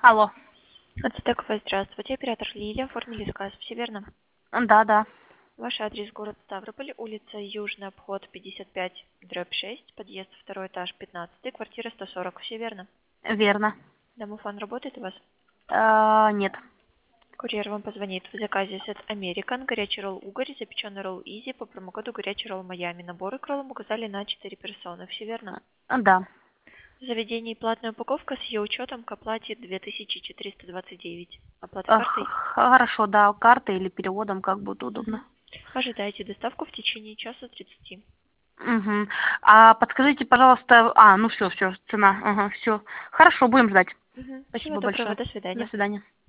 Алло. Ацтекова, здравствуйте. Оператор Лилия. Оформили заказ. Все верно? Да, да. Ваш адрес город Ставрополь, улица Южный обход 55/6, подъезд второй этаж 15, квартира 140. Все верно? Верно. Домофон работает у вас? Нет. Курьер вам позвонит. В заказе сет American, горячий ролл угорь, запеченный ролл Изи по промокоду горячий ролл Майами. Наборы к роллам указали на 4 персоны. Все верно? Да. В заведении платная упаковка с ее учетом к оплате 2429. Оплата Ах, картой? хорошо, да, картой или переводом, как будет удобно. Мгм. Ожидайте доставку в течение часа 30. Угу. А подскажите, пожалуйста, ну все, цена, ага, все. Хорошо, будем ждать. Мгм. Всего Спасибо доброго, большое. до До свидания. свидания.